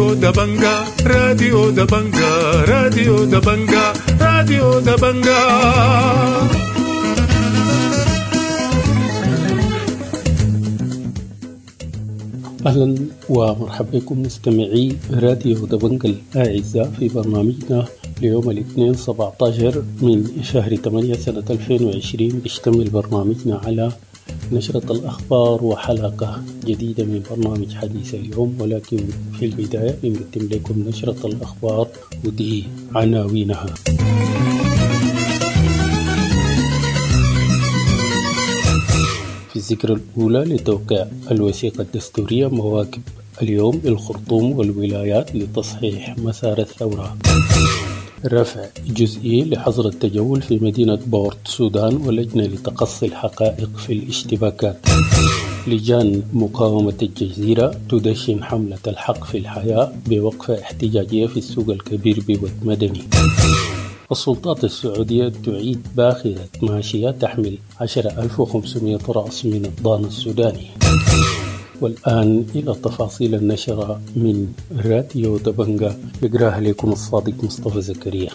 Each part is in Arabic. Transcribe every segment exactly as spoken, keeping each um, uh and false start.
راديو دبنجا راديو دبنجا راديو دبنجا راديو دبنجا. أهلا ومرحبا بكم مستمعي راديو دبنجا الأعزاء في برنامجنا ليوم الاثنين سبعة عشر من شهر ثمانية سنة ألفين وعشرين. بيشتمل برنامجنا على نشرة الأخبار وحلقة جديدة من برنامج حديث اليوم، ولكن في البداية بنقدم لكم نشرة الأخبار ودي عناوينها. في الذكرى الأولى لتوقيع الوثيقة الدستورية مواكب اليوم الخرطوم والولايات لتصحيح مسار الثورة. رفع جزئي لحظر التجول في مدينة بورت سودان ولجنة لتقصي الحقائق في الاشتباكات. لجان مقاومة الجزيرة تدشن حملة الحق في الحياة بوقفة احتجاجية في السوق الكبير بود مدني. السلطات السعودية تعيد باخرة ماشية تحمل عشرة آلاف وخمسمائة رأس من الضان السوداني. والآن إلى تفاصيل النشرة من راديو دبنجا، يقراها لكم الصادق مصطفى زكريا.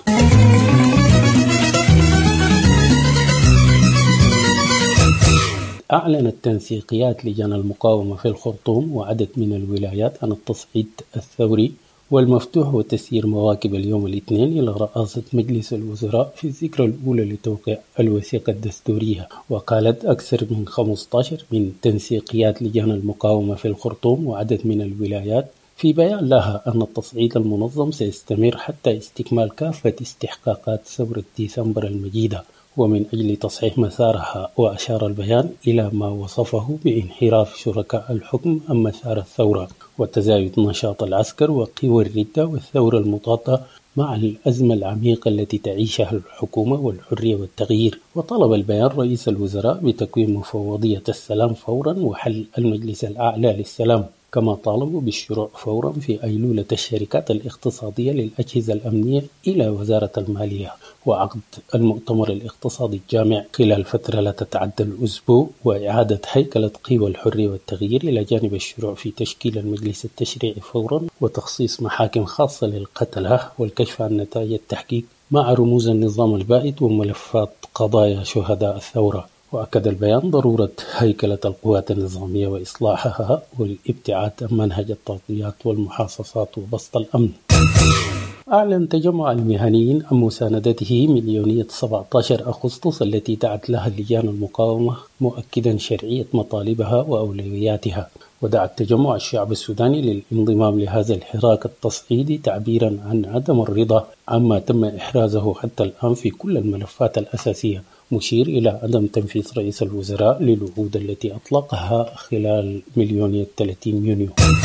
أعلنت تنسيقيات لجان المقاومة في الخرطوم وعدد من الولايات عن التصعيد الثوري والمفتوح وتسيير مواكب اليوم الاثنين إلى رئاسة مجلس الوزراء في الذكرى الأولى لتوقيع الوثيقة الدستورية. وقالت أكثر من خمسة عشر من تنسيقيات لجان المقاومة في الخرطوم وعدد من الولايات في بيان لها أن التصعيد المنظم سيستمر حتى استكمال كافة استحقاقات ثورة ديسمبر المجيدة ومن أجل تصحيح مسارها. وأشار البيان إلى ما وصفه بانحراف شركاء الحكم عن مسار الثورة وتزايد نشاط العسكر وقوى الردة والثورة المضادة مع الأزمة العميقة التي تعيشها الحكومة والحرية والتغيير. وطلب البيان رئيس الوزراء بتكوين مفوضية السلام فورا وحل المجلس الأعلى للسلام، كما طالبوا بالشروع فورا في أيلولة الشركات الاقتصادية للأجهزة الأمنية إلى وزارة المالية وعقد المؤتمر الاقتصادي الجامع خلال فترة لا تتعدى الأسبوع وإعادة هيكلة قوى الحرية والتغيير إلى جانب الشروع في تشكيل المجلس التشريعي فورا وتخصيص محاكم خاصة للقتلة والكشف عن نتائج التحقيق مع رموز النظام البائد وملفات قضايا شهداء الثورة. وأكد البيان ضرورة هيكلة القوات النظامية وإصلاحها والابتعاد عن منهج التغطيات والمحاصصات وبسط الأمن. أعلن تجمع المهنيين عن مساندته مليونية سبعة عشر أغسطس التي دعت لها لجان المقاومة، مؤكدا شرعية مطالبها وأولوياتها. ودعا التجمع الشعب السوداني للانضمام لهذا الحراك التصعيدي تعبيرا عن عدم الرضا عما تم إحرازه حتى الآن في كل الملفات الأساسية، مشير إلى عدم تنفيذ رئيس الوزراء للوعود التي أطلقها خلال مليونية ثلاثين يونيو.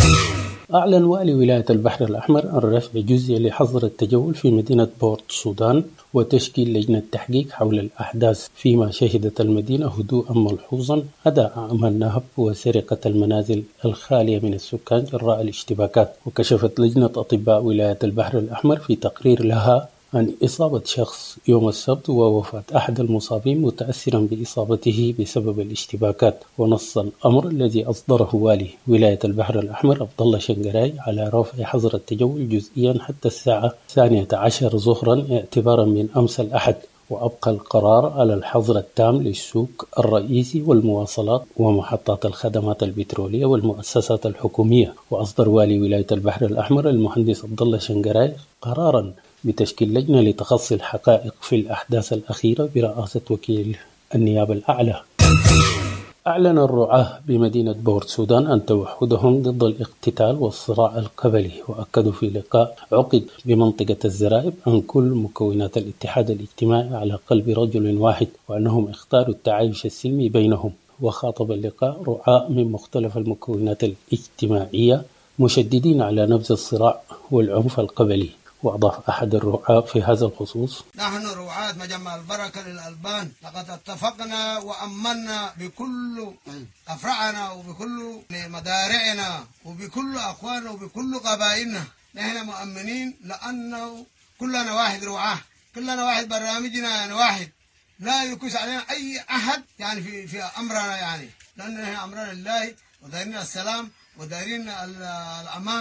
أعلن والي ولاية البحر الأحمر عن رفع جزئي لحظر التجول في مدينة بورت سودان وتشكيل لجنة تحقيق حول الأحداث، فيما شهدت المدينة هدوءا ملحوظا عدا أعمال نهب وسرقة المنازل الخالية من السكان جراء الاشتباكات. وكشفت لجنة أطباء ولاية البحر الأحمر في تقرير لها عن إصابة شخص يوم السبت ووفاة أحد المصابين متأثرا بإصابته بسبب الاشتباكات. ونص الأمر الذي أصدره والي ولاية البحر الأحمر عبد الله شنقراي على رفع حظر التجول جزئيا حتى الساعة الثانية عشر ظهرا اعتبارا من أمس الأحد، وأبقى القرار على الحظر التام للسوق الرئيسي والمواصلات ومحطات الخدمات البترولية والمؤسسات الحكومية. وأصدر والي ولاية البحر الأحمر المهندس عبد الله شنقراي قرارا بتشكيل لجنة لتقصي الحقائق في الأحداث الأخيرة برئاسة وكيل النيابة الأعلى. أعلن الرعاة بمدينة بورت سودان عن توحدهم ضد الاقتتال والصراع القبلي، وأكدوا في لقاء عقد بمنطقة الزرائب عن كل مكونات الاتحاد الاجتماعي على قلب رجل واحد، وأنهم اختاروا التعايش السلمي بينهم. وخاطب اللقاء رعاة من مختلف المكونات الاجتماعية مشددين على نبذ الصراع والعنف القبلي. وأضاف أحد الرعاة في هذا الخصوص: نحن رعاة مجمع البركة للألبان لقد اتفقنا وأمنا بكل أفرعنا وبكل مدارعنا وبكل أخواننا وبكل قبائلنا. نحن مؤمنين لأنه كلنا واحد رعاة، كلنا واحد، برنامجنا يعني واحد، لا يكوس علينا أي أحد يعني في في أمرنا، يعني لأن نحن أمرنا لله ودارين السلام ودارين الأمان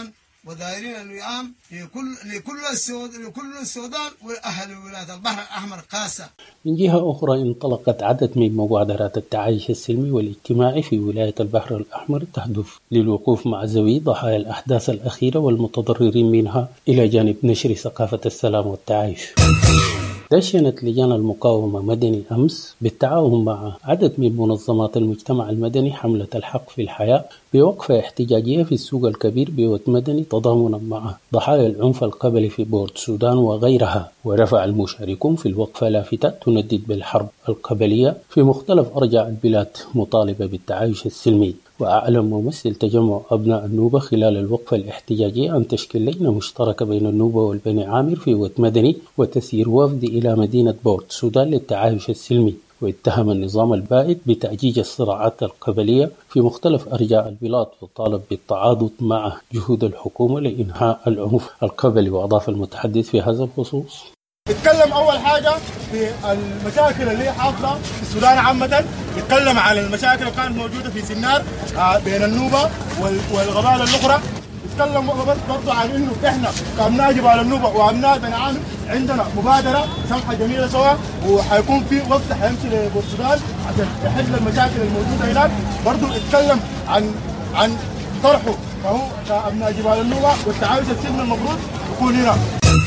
ودايرين الوئام لكل لكل السود لكل السودان واهل ولايه البحر الاحمر خاصه. من جهة أخرى، انطلقت عدد من مبادرات التعايش السلمي والاجتماعي في ولاية البحر الأحمر تهدف للوقوف مع ذوي ضحايا الأحداث الأخيرة والمتضررين منها إلى جانب نشر ثقافة السلام والتعايش. دشنت لجان المقاومة مدني أمس بالتعاون مع عدد من منظمات المجتمع المدني حملة الحق في الحياة بوقفة احتجاجية في السوق الكبير بوت مدني تضامنا مع ضحايا العنف القبلي في بورت سودان وغيرها. ورفع المشاركون في الوقفة لافتة تندد بالحرب القبلية في مختلف أرجاء البلاد مطالبة بالتعايش السلمي. وأعلن ممثل تجمع أبناء النوبة خلال الوقفة الاحتجاجية أن تشكيل لجنة مشتركة بين النوبة والبني عامر في وت مدني وتسيير وفد إلى مدينة بورت سودان للتعايش السلمي. واتهم النظام البائد بتأجيج الصراعات القبلية في مختلف أرجاء البلاد وطالب بالتعاضد مع جهود الحكومة لإنهاء العنف القبلي. وأضاف المتحدث في هذا الخصوص: يتكلم أول حاجة في المشاكل اللي حاصلة في السودان عامة، يتكلم عن المشاكل اللي كانت موجودة في سنار بين النوبة والقبائل الأخرى، يتكلم برضه عن إنه إحنا كأبناء جبال النوبة وأبناء بني عامر عندنا مبادرة سمحة جميلة سوا، وحيكون في وفد حيمشي لبورت سودان عشان يحل المشاكل الموجودة هناك. برضه يتكلم عن عن طرحه فهو كأبناء جبال النوبة والتعايش السلمي المفروض يكون هنا.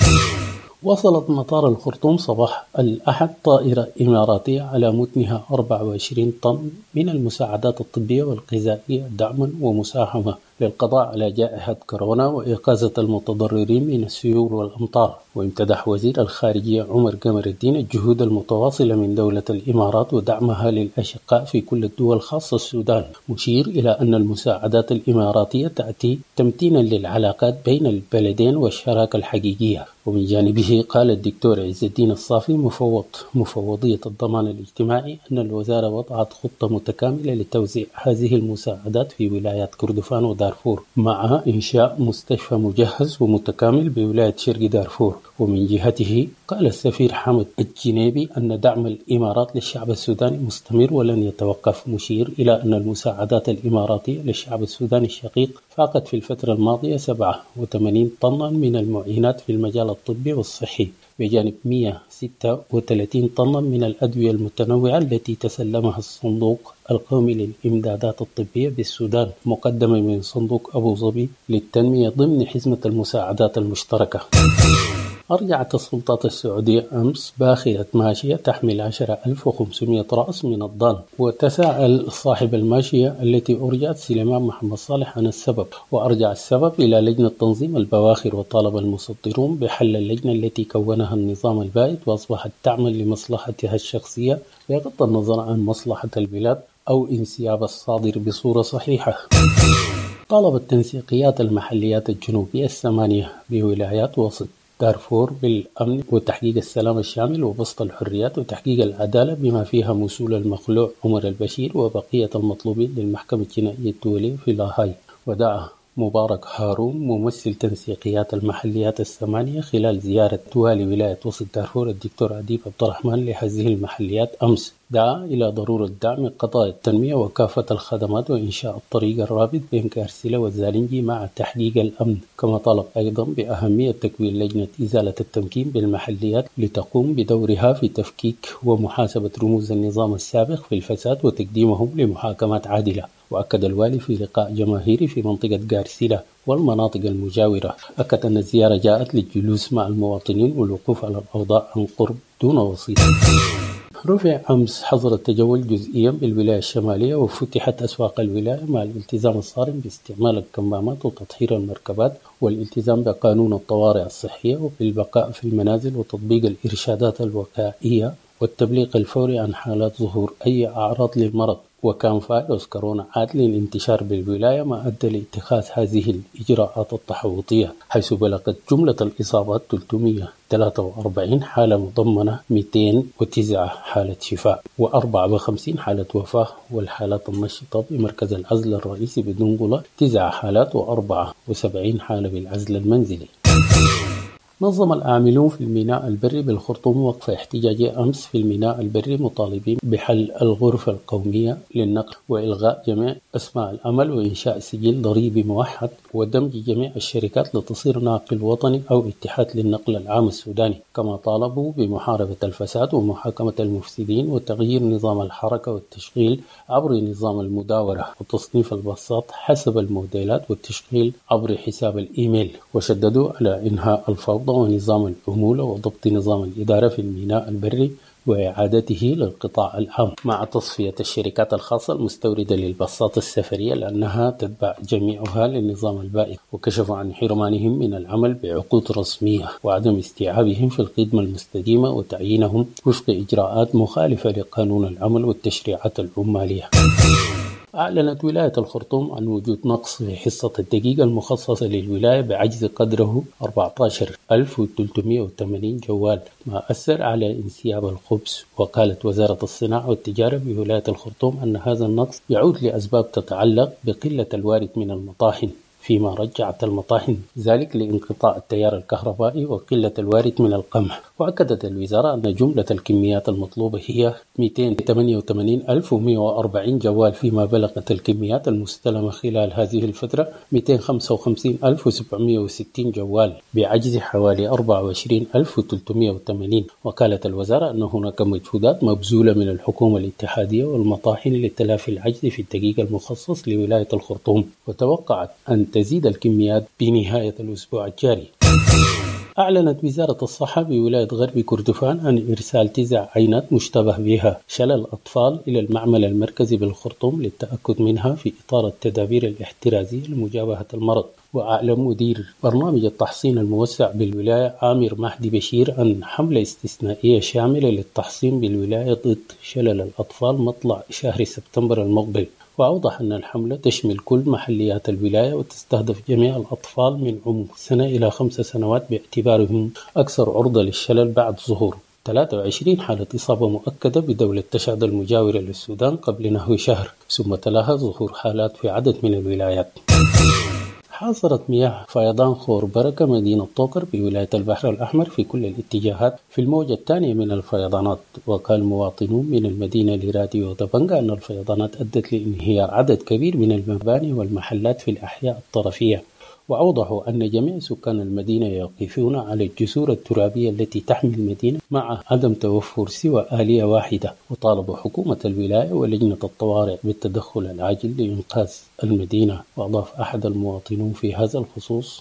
وصلت مطار الخرطوم صباح الأحد طائرة إماراتية على متنها أربعة وعشرين طن من المساعدات الطبية والغذائية دعما ومساهمة للقضاء على جائحة كورونا وإغاثة المتضررين من السيول والأمطار. وامتدح وزير الخارجية عمر قمر الدين الجهود المتواصلة من دولة الإمارات ودعمها للأشقاء في كل الدول خاصة السودان، مشير إلى أن المساعدات الإماراتية تأتي تمتينا للعلاقات بين البلدين والشراكة الحقيقية. ومن جانبه قال الدكتور عز الدين الصافي مفوض مفوضية الضمان الاجتماعي أن الوزارة وضعت خطة متكاملة لتوزيع هذه المساعدات في ولايات كردفان ودارفور مع إنشاء مستشفى مجهز ومتكامل بولاية شرق دارفور. ومن جهته قال السفير حمد الجنيبي أن دعم الإمارات للشعب السوداني مستمر ولن يتوقف، مشير إلى أن المساعدات الإماراتية للشعب السوداني الشقيق فاقت في الفترة الماضية سبعة وثمانين طنا من المعينات في المجال الطبي والصحي، بجانب مئة وستة وثلاثين طنا من الأدوية المتنوعة التي تسلمها الصندوق القومي للإمدادات الطبية بالسودان مقدمة من صندوق أبو ظبي للتنمية ضمن حزمة المساعدات المشتركة. أرجعت السلطات السعودية أمس باخرة ماشية تحمل عشرة ألاف وخمسمئة رأس من الضان. وتساءل صاحب الماشية التي أرجعت سليمان محمد صالح عن السبب، وأرجع السبب إلى لجنة تنظيم البواخر، وطالب المصدرون بحل اللجنة التي كونها النظام البائد وأصبحت تعمل لمصلحتها الشخصية بغض النظر عن مصلحة البلاد أو انسياب الصادر بصورة صحيحة. طالبت تنسيقيات المحليات الجنوبية الثمانية بولايات وسط دارفور بالأمن وتحقيق السلام الشامل وبسط الحريات وتحقيق العدالة بما فيها موصول المخلوع عمر البشير وبقية المطلوبين للمحكمة الجنائية الدولية في لاهاي. ودعا مبارك هارون ممثل تنسيقيات المحليات الثمانية خلال زيارة والي ولاية وسط دارفور الدكتور عديب عبد الرحمن لهذه المحليات أمس، دعا إلى ضرورة دعم قضايا التنمية وكافة الخدمات وإنشاء الطريق الرابط بين كارسلة والزالنجي مع تحقيق الأمن. كما طلب أيضا بأهمية تكوين لجنة إزالة التمكين بالمحليات لتقوم بدورها في تفكيك ومحاسبة رموز النظام السابق في الفساد وتقديمهم لمحاكمات عادلة. وأكد الوالي في لقاء جماهيري في منطقة غارسيلا والمناطق المجاورة أكد أن الزيارة جاءت للجلوس مع المواطنين والوقوف على الأوضاع عن قرب دون وسيط. رفع أمس حظر التجول جزئيا بالولاية الشمالية وفتحت أسواق الولاية مع الالتزام الصارم باستعمال الكمامات وتطهير المركبات والالتزام بقانون الطوارئ الصحية وبالبقاء في المنازل وتطبيق الإرشادات الوقائية والتبليغ الفوري عن حالات ظهور أي أعراض للمرض. وكان فيروس كورونا عاد للانتشار بالولاية ما أدى لاتخاذ هذه الإجراءات التحوطية، حيث بلغت جملة الإصابات ثلاثمئة وثلاثة وأربعين حالة مضمنة مئتين وتسعة حالة شفاء وأربعة وخمسين حالة وفاة. والحالات النشطة بمركز العزل الرئيسي بدنقلة تسع حالات وأربعة وسبعين حالة بالعزل المنزلي. نظم العاملون في الميناء البري بالخرطوم وقفة احتجاجية أمس في الميناء البري مطالبين بحل الغرفة القومية للنقل وإلغاء جميع أسماء العمل وإنشاء سجل ضريبي موحد ودمج جميع الشركات لتصير ناقل وطني أو اتحاد للنقل العام السوداني. كما طالبوا بمحاربة الفساد ومحاكمة المفسدين وتغيير نظام الحركة والتشغيل عبر نظام المداورة وتصنيف الباصات حسب الموديلات والتشغيل عبر حساب الإيميل. وشددوا على إنهاء الفوضى ونظام العمولة وضبط نظام الإدارة في الميناء البري وإعادته للقطاع العام مع تصفية الشركات الخاصة المستوردة للباصات السفرية لأنها تتبع جميعها للنظام البائد. وكشفوا عن حرمانهم من العمل بعقود رسمية وعدم استيعابهم في الخدمة المستديمة وتعيينهم وفق إجراءات مخالفة لقانون العمل والتشريعات العمالية. أعلنت ولاية الخرطوم عن وجود نقص في حصة الدقيقة المخصصة للولاية بعجز قدره أربعة عشر ألف وثلاثمئة وثمانين جوال، ما أثر على انسياب الخبز. وقالت وزارة الصناعة والتجارة بولاية الخرطوم أن هذا النقص يعود لأسباب تتعلق بقلة الوارد من المطاحن، فيما رجعت المطاحن ذلك لانقطاع التيار الكهربائي وقلة الوارد من القمح. وأكدت الوزارة أن جملة الكميات المطلوبة هي مئتين وثمانية وثمانين ألف ومئة وأربعين جوال، فيما بلغت الكميات المستلمة خلال هذه الفترة مئتين وخمسة وخمسين ألف وسبعمئة وستين جوال بعجز حوالي أربعة وعشرين ألف وثلاثمئة وثمانين. وقالت الوزارة أن هناك مجهودات مبذولة من الحكومة الاتحادية والمطاحن لتلافي العجز في الدقيق المخصص لولاية الخرطوم، وتوقعت أن تزيد الكميات بنهاية الأسبوع الجاري. أعلنت وزارة الصحة بولاية غرب كردفان عن إرسال تسع عينات مشتبه بها شلل أطفال إلى المعمل المركزي بالخرطوم للتأكد منها في إطار التدابير الاحترازية لمجابهة المرض. وأعلن مدير برنامج التحصين الموسع بالولاية عامر مهدي بشير عن حملة استثنائية شاملة للتحصين بالولاية ضد شلل الأطفال مطلع شهر سبتمبر المقبل. وأوضح أن الحملة تشمل كل محليات الولاية وتستهدف جميع الأطفال من عمر سنة إلى خمس سنوات باعتبارهم أكثر عرضة للشلل بعد ظهور ثلاثة وعشرين حالة إصابة مؤكدة بدولة تشاد المجاورة للسودان قبل نحو شهر، ثم تلاها ظهور حالات في عدد من الولايات. حاصرت مياه فيضان خور بركة مدينة طوكر بولاية البحر الأحمر في كل الاتجاهات في الموجة الثانية من الفيضانات. وقال مواطنون من المدينة لراديو دبنجا أن الفيضانات أدت لانهيار عدد كبير من المباني والمحلات في الأحياء الطرفية. وأوضحوا أن جميع سكان المدينة يقفون على الجسور الترابية التي تحمي المدينة مع عدم توفر سوى آلية واحدة. وطالبوا حكومة الولاية ولجنة الطوارئ بالتدخل العاجل لإنقاذ المدينة. وأضاف أحد المواطنون في هذا الخصوص: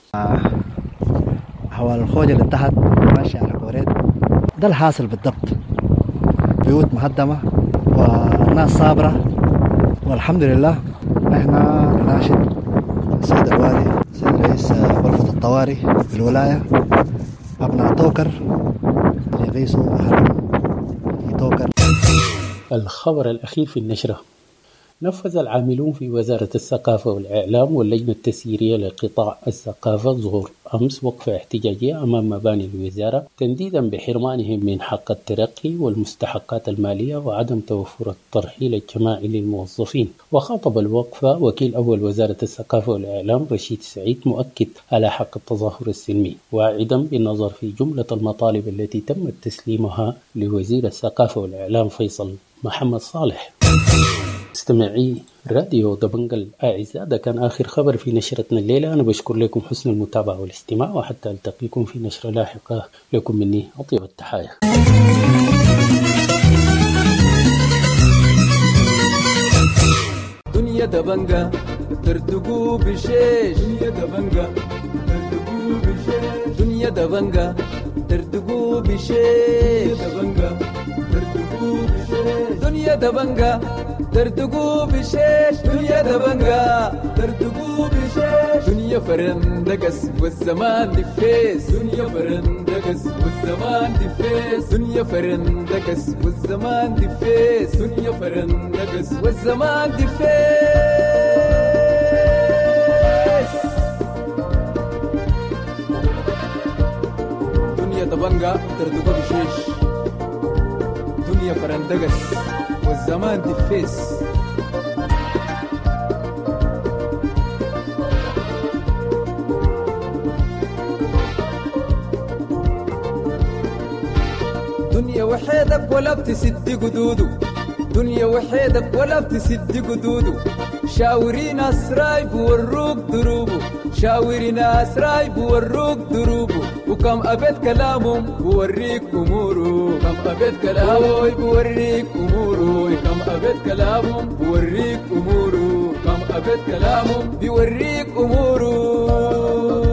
حوالي الخوجة اللي تحت ماشي على كوريت ده الحاصل بالضبط، بيوت مهدمة والناس صابرة، والحمد لله. نحن ناشد سيد الوالي سيد رئيس غرفة الطوارئ في الولاية أبناء توكر اللي يغيثوا أهلهم في توكر. الخبر الأخير في النشرة: نفذ العاملون في وزارة الثقافة والإعلام واللجنة التسييرية لقطاع الثقافة ظهور أمس وقفة احتجاجية أمام مباني الوزارة تنديدا بحرمانهم من حق الترقي والمستحقات المالية وعدم توفر الترحيل الجماعي للموظفين. وخاطب الوقفة وكيل أول وزارة الثقافة والإعلام رشيد سعيد مؤكد على حق التظاهر السلمي، واعدا بالنظر في جملة المطالب التي تم تسليمها لوزير الثقافة والإعلام فيصل محمد صالح. مستمعي راديو دبنجا الأعزاء، ده كان آخر خبر في نشرتنا الليلة. أنا بشكر لكم حسن المتابعة والاستماع، وحتى ألتقيكم في نشرة لاحقة. لكم مني أطيب التحايا. دنيا دبنجا ترتقو بشيش، دنيا دبنجا ترتقو بشيش، دنيا دبنجا ترتقو بشيش، دبنجا ترتقو بشيش، دنيا دبنجا ترتقو بشيش، دنيا دبنجا ترتقو بشيش، دنيا فرندقس والزمان دفيس، دنيا فرندقس والزمان دفيس، دنيا فرندقس والزمان دفيس، دنيا فرندقس والزمان دفيس. دنيا دبنجا ترتقو بشيش، دنيا فرندقس والزمان دفيس. وحيدك ولا بتسد قدوده دنيا وحيدك ولا بتسد قدوده شاوري ناس رايب وروك دروبه شاوري ناس رايب وروك دروبه وكم أبد كلامهم بوريك أموره كم أبد كلامهم بوريك أموره كم أبد كلامهم بوريك أموره كم أبد كلامهم بوريك أموره.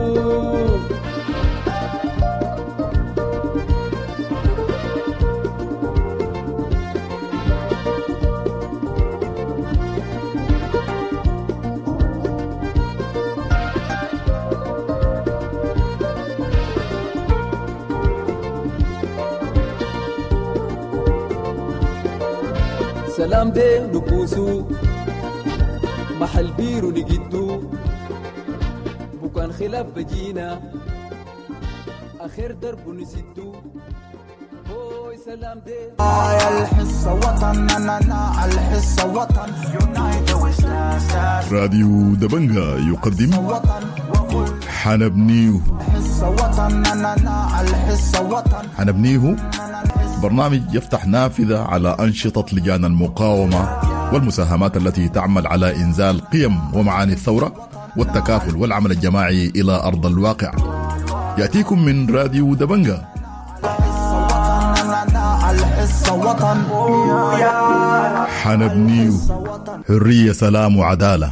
سلام ده نبوسو محل بيرو نجدو بكان خلاف بجينا آخر درب نسدو هوي سلام ده الحصة وطن أنا الحصة وطن راديو دبنجا يقدم حنبنيه حنبنيه برنامج يفتح نافذة على أنشطة لجان المقاومة والمساهمات التي تعمل على إنزال قيم ومعاني الثورة والتكافل والعمل الجماعي إلى أرض الواقع. يأتيكم من راديو دبنجا. حنبنيه حرية سلام وعدالة.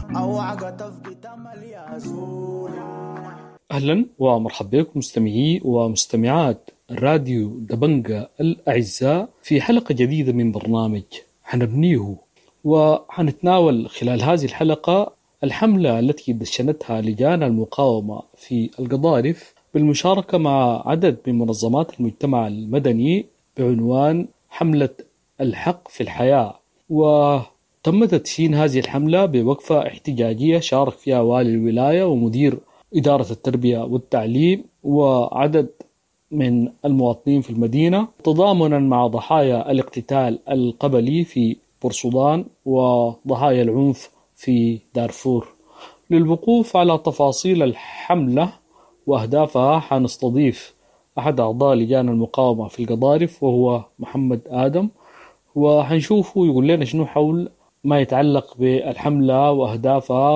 أهلا ومرحبا بكم مستمعي ومستمعات راديو دبنجا الأعزاء في حلقة جديدة من برنامج حنبنيه، وحنتناول خلال هذه الحلقة الحملة التي دشنتها لجان المقاومة في القضارف بالمشاركة مع عدد من منظمات المجتمع المدني بعنوان حملة الحق في الحياة. وتم تدشين هذه الحملة بوقفة احتجاجية شارك فيها والي الولاية ومدير إدارة التربية والتعليم وعدد من المواطنين في المدينة، تضامنا مع ضحايا الاقتتال القبلي في بورسودان وضحايا العنف في دارفور. للوقوف على تفاصيل الحملة وأهدافها حنستضيف أحد أعضاء لجان المقاومة في القضارف وهو محمد آدم، وحنشوفه يقول لنا شنو حول ما يتعلق بالحملة وأهدافها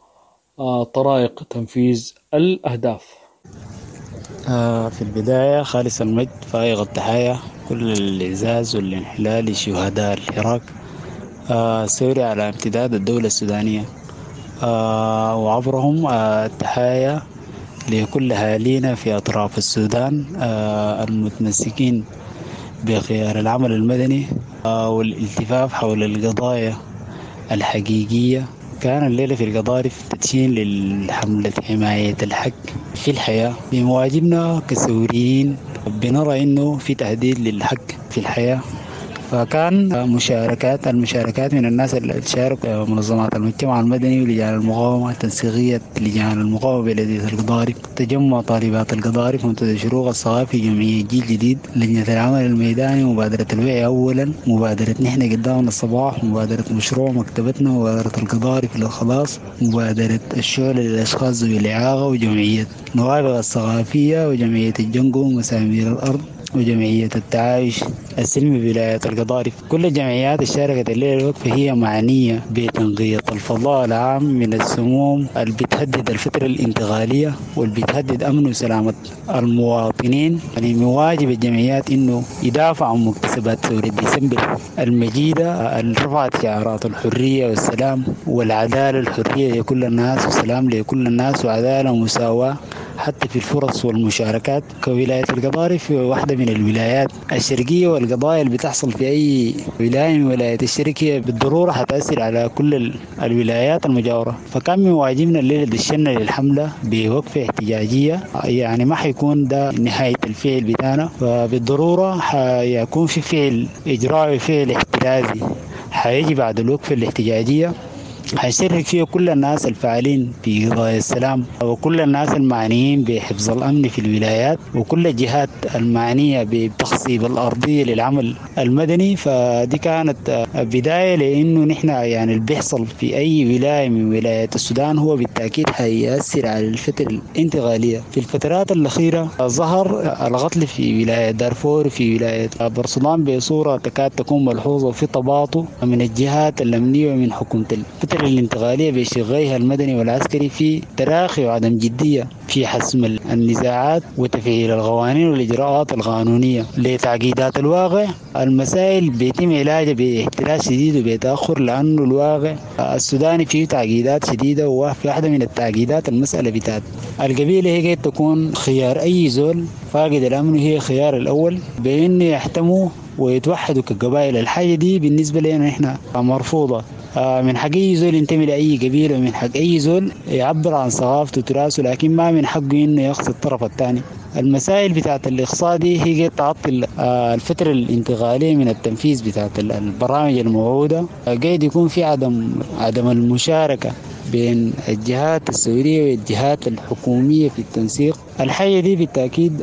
وطرائق تنفيذ الأهداف. آه في البداية خالص المجد فائق التحايا كل الإعزاز والانحلال لشهداء الحراك آه سوري على امتداد الدولة السودانية آه وعبرهم آه التحايا لكل أهالينا في أطراف السودان آه المتمسكين بخيار العمل المدني آه والالتفاف حول القضايا الحقيقية. كان الليلة في القضارف تدشين للحملة حماية الحق في الحياة. بمواجبنا كسوريين بنرى إنه في تهديد للحق في الحياة، فكان مشاركات المشاركات من الناس اللي تشاركوا منظمات المجتمع المدني ولجان المقاومة، تنسيقية لجان المقاومة بلدية القضارف، تجمع طالبات القضارف، منتدى شروق الصغافي، جمعية جيل جديد، لجنة العمل الميداني، مبادرة الوعي أولا، مبادرة نحن قدامنا الصباح، مبادرة مشروع مكتبتنا، مبادرة القضارف للخلاص، مبادرة الشغل للأشخاص ذوي الإعاقة، وجمعية نوابغ الثقافية، وجمعية الجنقو ومسامير الأرض، وجمعية التعايش السلمي بولاية القضارف. كل الجمعيات اشتركت الليلة الوقفة هي معنية بتنقية الفضاء العام من السموم اللي بتهدد الفترة الانتقالية واللي بتهدد أمن وسلامة المواطنين. يعني من واجب الجمعيات إنه يدافع عن مكتسبات ثورة ديسمبر المجيدة اللي رفعت شعارات الحرية والسلام والعدالة، الحرية لكل الناس والسلام لكل الناس وعدالة ومساواة حتى في الفرص والمشاركات. كولاية القضارف واحدة من الولايات الشرقية، والقضايا اللي بتحصل في أي ولاية من ولايات الشرقية بالضرورة حتأثر على كل الولايات المجاورة. فكان من واجبنا الليلة دشنا للحملة بوقفة احتجاجية، يعني ما حيكون ده نهاية الفعل بتاعنا، فبالضرورة حيكون في فعل إجرائي، فعل احترازي حيجي بعد الوقفة الاحتجاجية حيشارك فيه كل الناس الفاعلين في قضايا السلام وكل الناس المعنيين بحفظ الأمن في الولايات وكل الجهات المعنية بتخصيب الأرضية للعمل المدني. فدي كانت بداية لأنه نحن يعني اللي بيحصل في أي ولاية من ولايات السودان هو بالتأكيد حيأثر على الفترة الانتقالية. في الفترات الأخيرة ظهر القتل في ولاية دارفور في ولاية برسلان بصورة تكاد تكون ملحوظة وفي تباطؤ من الجهات الأمنية ومن حكومة الفترة الانتقالية بشغيها المدني والعسكري في تراخي وعدم جدية في حسم النزاعات وتفعيل القوانين والإجراءات القانونية لتعقيدات الواقع. المسائل بيتم علاجها باحتراز شديد وبتأخر لأنه الواقع السوداني فيه تعقيدات شديدة. وفي واحدة من التعقيدات المسألة بتاعت القبيلة هي قد تكون خيار أي زول فاقد الأمن هي خيار الأول بأنه يحتموا ويتوحدوا كقبائل. الحاجة دي بالنسبة لنا نحن مرفوضة. من حق أي زول ينتمي لأي قبيلة ومن حق أي زول يعبر عن ثقافته وتراثه، لكن ما من حقه إنه يقصد الطرف الثاني. المسائل بتاعت الإقصاء دي هي قد تعطل الفترة الانتقالية من التنفيذ بتاعت البرامج الموعودة. قد يكون في عدم عدم المشاركة بين الجهات السورية والجهات الحكومية في التنسيق. الحاجة دي بالتأكيد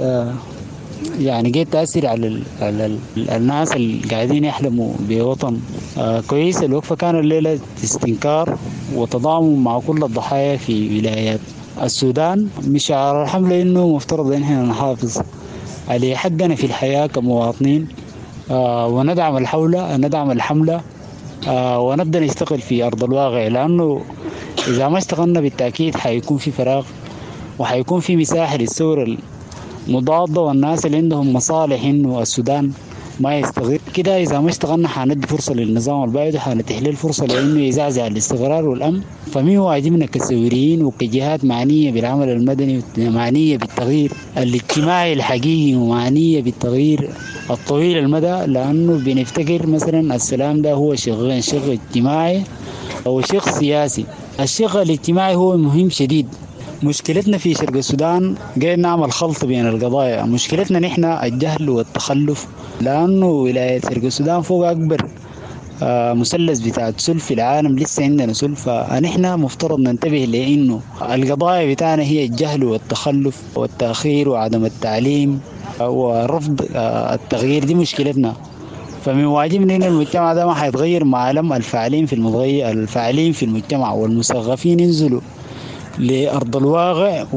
يعني جيت تأثر على, ال على ال الناس اللي قاعدين يحلموا بوطن آه كويس. الوقفة كان الليلة استنكار وتضامن مع كل الضحايا في ولايات السودان. مش شعار الحملة إنه مفترض إن احنا نحافظ على حقنا في الحياة كمواطنين آه وندعم الحولة ندعم الحملة آه ونبدأ نشتغل في أرض الواقع، لأنه إذا ما اشتغلنا بالتأكيد حيكون في فراغ وحيكون في مساحة للثورة مضادة والناس اللي عندهم مصالح إنه السودان ما يستغل كده. إذا ما اشتغلنا حندي فرصة للنظام البائد وحنتيح له الفرصة لأنه يزعزع الاستقرار والأمن. فمن واجبنا كسوريين وكجهات معنية بالعمل المدني ومعنية بالتغيير الاجتماعي الحقيقي ومعنية بالتغيير الطويل المدى، لأنه بنفتكر مثلا السلام ده هو شغل شغل اجتماعي أو شغل سياسي. الشغل الاجتماعي هو مهم شديد. مشكلتنا في شرق السودان قاعد نعمل خلط بين القضايا. مشكلتنا نحن الجهل والتخلف، لأنه ولاية شرق السودان فوق أكبر آه مثلث بتاع سلف في العالم لسه عندنا سلف. فنحن مفترض ننتبه لأنه القضايا بتاعنا هي الجهل والتخلف والتأخير وعدم التعليم آه ورفض آه التغيير. دي مشكلتنا. فمن واجبنا ان المجتمع ده ما حيتغير مع علم الفاعلين في المتغير الفاعلين في المجتمع والمثقفين ينزلوا لأرض الواقع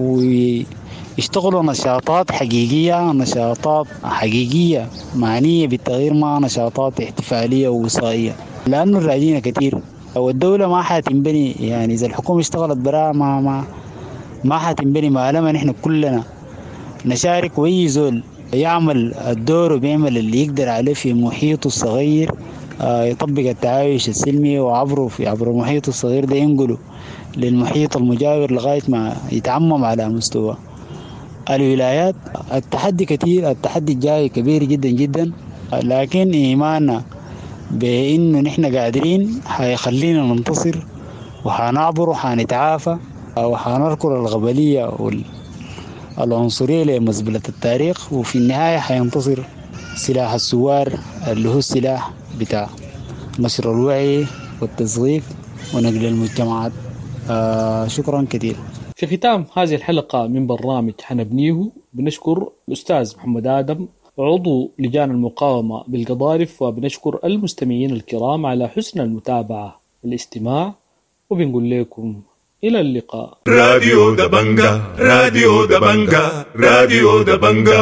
ويشتغلوا نشاطات حقيقية نشاطات حقيقية معنية بالتغيير مع نشاطات احتفالية ووصائية، لأنه الراجين كتير والدولة ما حتنبني. يعني إذا الحكومة اشتغلت براء ما ما ما حتنبني ما لما نحن كلنا نشارك وأي زول يعمل الدور وبيعمل اللي يقدر عليه في محيطه الصغير يطبق التعايش السلمي وعبره في عبر محيطه الصغير ده ينقله للمحيط المجاور لغاية ما يتعمم على مستوى الولايات. التحدي كتير، التحدي الجاي كبير جدا جدا، لكن إيماننا بأنه نحن قادرين حيخلينا ننتصر وحنعبر وحنتعافى وحنركض الغبلية والعنصرية لمزبلة التاريخ. وفي النهاية حينتصر سلاح السوار اللي هو السلاح بتاع نشر الوعي والتصغيف ونقل المجتمعات. آه شكرا كثير. في ختام هذه الحلقة من برنامج حنبنيه بنشكر الأستاذ محمد آدم عضو لجان المقاومة بالقضارف، وبنشكر المستمعين الكرام على حسن المتابعة والاستماع، وبنقول لكم إلى اللقاء. راديو دبنجا راديو دبنجا راديو دبنجا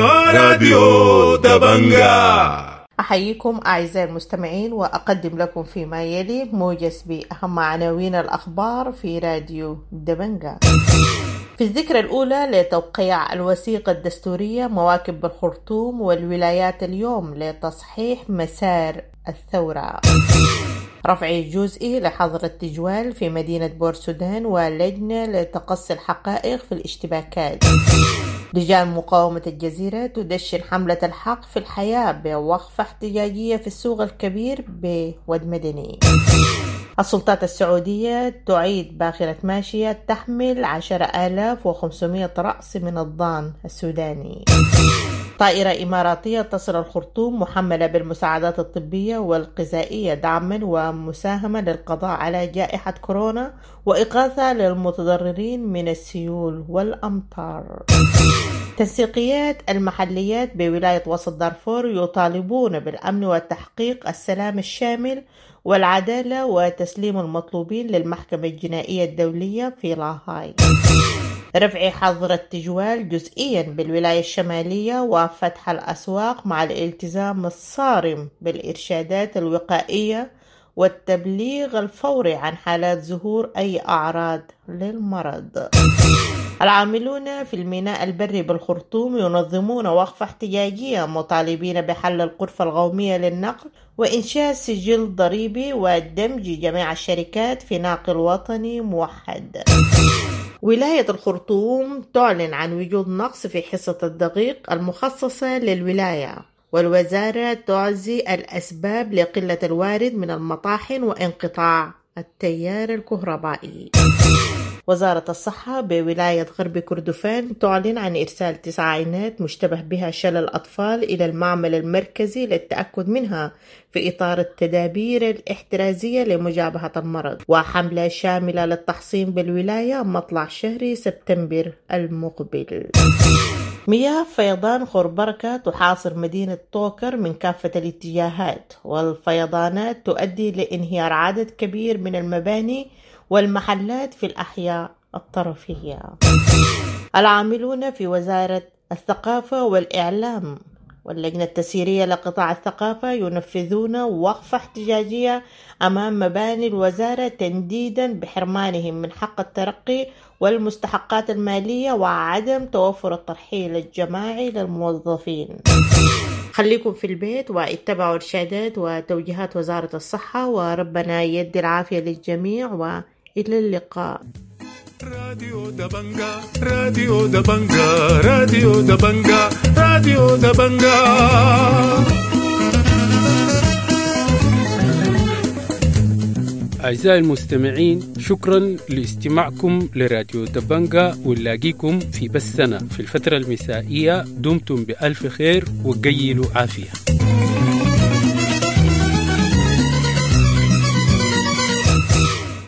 راديو دبنجا. أحييكم أعزائي المستمعين وأقدم لكم فيما يلي موجز بأهم عناوين الأخبار في راديو دبنجا. في الذكرى الأولى لتوقيع الوثيقة الدستورية مواكب بالخرطوم والولايات اليوم لتصحيح مسار الثورة. رفع جزئي لحظر التجوال في مدينة بورسودان ولجنة لتقصي الحقائق في الاشتباكات. لجان مقاومة الجزيرة تدشن حملة الحق في الحياة بوقفة احتجاجية في السوق الكبير بود مدني. السلطات السعودية تعيد باخرة ماشية تحمل عشرة آلاف وخمسمائة رأس من الضان السوداني. طائرة إماراتية تصل الخرطوم محملة بالمساعدات الطبية والغذائية دعما ومساهمة للقضاء على جائحة كورونا وإغاثة للمتضررين من السيول والأمطار. تنسيقيات المحليات بولاية وسط دارفور يطالبون بالأمن وتحقيق السلام الشامل والعدالة وتسليم المطلوبين للمحكمة الجنائية الدولية في لاهاي. رفع حظر التجوال جزئيا بالولاية الشمالية وفتح الأسواق مع الالتزام الصارم بالإرشادات الوقائية والتبليغ الفوري عن حالات ظهور أي أعراض للمرض. العاملون في الميناء البري بالخرطوم ينظمون وقفة احتجاجية مطالبين بحل الغرفة القومية للنقل وإنشاء سجل ضريبي ودمج جميع الشركات في ناقل وطني موحد. ولاية الخرطوم تعلن عن وجود نقص في حصة الدقيق المخصصة للولاية، والوزارة تعزي الأسباب لقلة الوارد من المطاحن وانقطاع التيار الكهربائي. وزارة الصحة بولاية غرب كردفان تعلن عن إرسال تسع عينات مشتبه بها شلل أطفال إلى المعمل المركزي للتأكد منها في إطار التدابير الاحترازية لمجابهة المرض، وحملة شاملة للتحصين بالولاية مطلع شهر سبتمبر المقبل. مياه فيضان خربركة تحاصر مدينة طوكر من كافة الاتجاهات، والفيضانات تؤدي لانهيار عدد كبير من المباني والمحلات في الأحياء الطرفية. العاملون في وزارة الثقافة والإعلام واللجنة التسييرية لقطاع الثقافة ينفذون وقفة احتجاجية أمام مباني الوزارة تنديدا بحرمانهم من حق الترقي والمستحقات المالية وعدم توفر الترحيل الجماعي للموظفين. خليكم في البيت واتبعوا إرشادات وتوجيهات وزارة الصحة، وربنا يدي العافية للجميع، وإلى اللقاء. راديو دبنجا راديو دبنجا راديو دبنجا راديو دبنجا. أعزائي المستمعين، شكرا لاستماعكم لراديو دبنجا، ونلاقيكم في بثنا في الفترة المسائية. دمتم بألف خير وقيلوا عافية.